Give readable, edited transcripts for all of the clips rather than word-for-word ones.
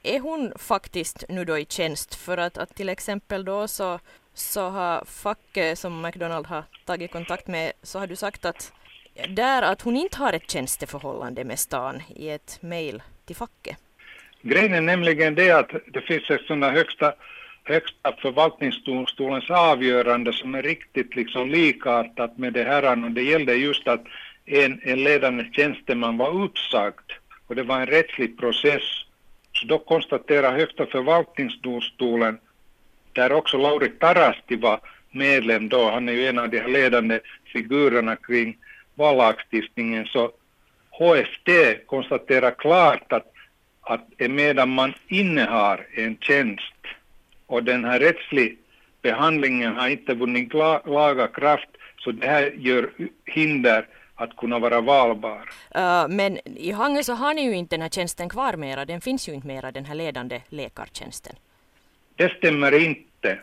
är hon faktiskt nu då i tjänst? För att till exempel då så har facket som McDonald har tagit kontakt med, så har du sagt att hon inte har ett tjänsteförhållande med stan i ett mejl till facket. Grejen är nämligen det att det finns ett sådana högsta förvaltningsdomstolens avgörande som är riktigt liksom likartat med det här. Och det gällde just att en ledande tjänsteman var uppsagd och det var en rättslig process. Så då konstaterar högsta förvaltningsdomstolen, där också Lauri Tarasti var medlem då, han är ju en av de här ledande figurerna kring vallagstiftningen, så HFD konstaterar klart att medan man innehar en tjänst och den här rättsliga behandlingen har inte vunnit laga kraft, så det här gör hinder att kunna vara valbar. Men i Hangö så har ni ju inte den här tjänsten kvar mera, den finns ju inte mera, den här ledande läkartjänsten. Det stämmer inte,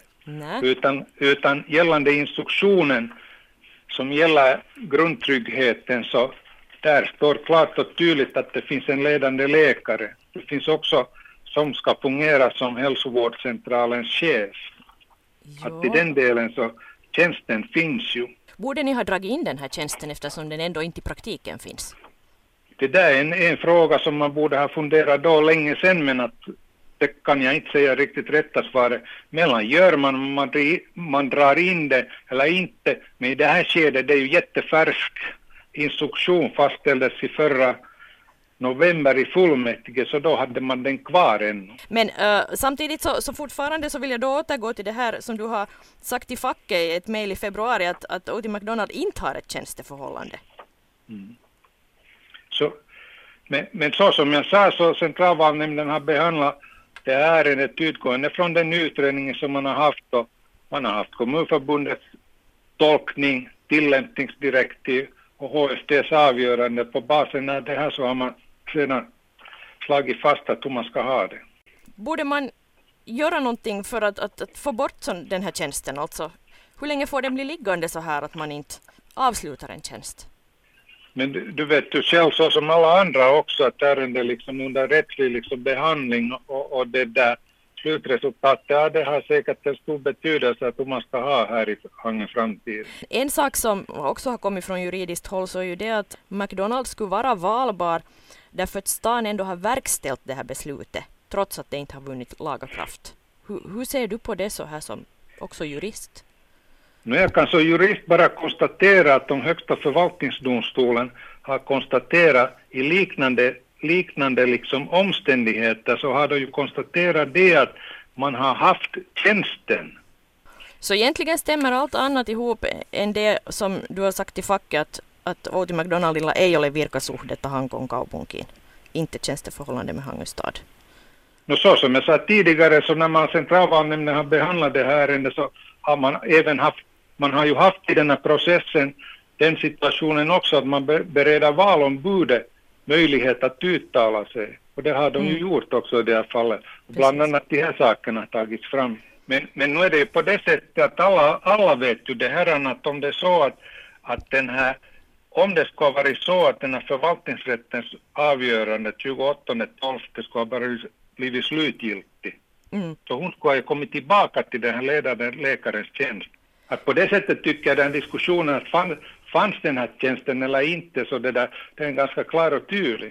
utan gällande instruktionen som gäller grundtryggheten, så där står klart och tydligt att det finns en ledande läkare. Det finns också som ska fungera som hälsovårdscentralens chef. Jo. Att i den delen så tjänsten finns ju. Borde ni ha dragit in den här tjänsten eftersom den ändå inte i praktiken finns? Det där är en fråga som man borde ha funderat då länge sedan, men att det kan jag inte säga riktigt rätta svaret. Mellan gör man drar in det eller inte, men i det här skedet det är ju jättefärsk instruktion fastställdes i förra november i fullmäktige, så då hade man den kvar ännu. Men samtidigt så fortfarande så vill jag då återgå till det här som du har sagt i facket i ett mejl i februari att O.T. McDonald inte har ett tjänsteförhållande. Mm. Så, men så som jag sa, så centralvalnämnden har behandlat det här ärendet utgående från den utredningen som man har haft, och man har haft Kommunförbundets tolkning, tillämpningsdirektiv och HSTs avgörande. På basen av det här så har man sedan slagit fast att man ska ha det. Borde man göra någonting för att få bort den här tjänsten? Alltså, hur länge får den bli liggande så här att man inte avslutar en tjänst? Men du vet ju själv så som alla andra också att ärenden liksom under rättslig liksom behandling och det där slutresultatet, ja, det har säkert en stor betydelse att man ska ha här i Hangö framtid. En sak som också har kommit från juridiskt håll så är ju det att McDonald skulle vara valbar därför att stan ändå har verkställt det här beslutet trots att det inte har vunnit laga kraft. Hur ser du på det så här som också jurist? Nu jag kan så jurist bara konstatera att de högsta förvaltningsdomstolen har konstaterat i liknande liksom omständigheter, så har de ju konstaterat det att man har haft tjänsten. Så egentligen stämmer allt annat ihop än det som du har sagt i facket att O.T. McDonaldilla ei ole virkasuhdetta Hangon kaupunkiin, inte tjänsteförhållande med Hangö stad. No, så som jag sa tidigare, så när man centralvalnämnden har behandlat det här ärendet så har man även man har ju haft i den här processen den situationen också att man bereder valombudet möjlighet att uttala sig. Och det har de ju gjort också i det här fallet. Och bland annat de här sakerna har tagits fram. Men nu är det ju på det sättet att alla vet ju det här, att om det är så att den här, om det ska vara så att den här förvaltningsrättens avgörande 28.12 ska ha bara blivit slutgiltig. Så hon ska ha kommit tillbaka till den här ledande läkarens tjänst. Att på det sättet tycker jag den diskussionen att fanns den här tjänsten eller inte, så det är ganska klar och tydlig.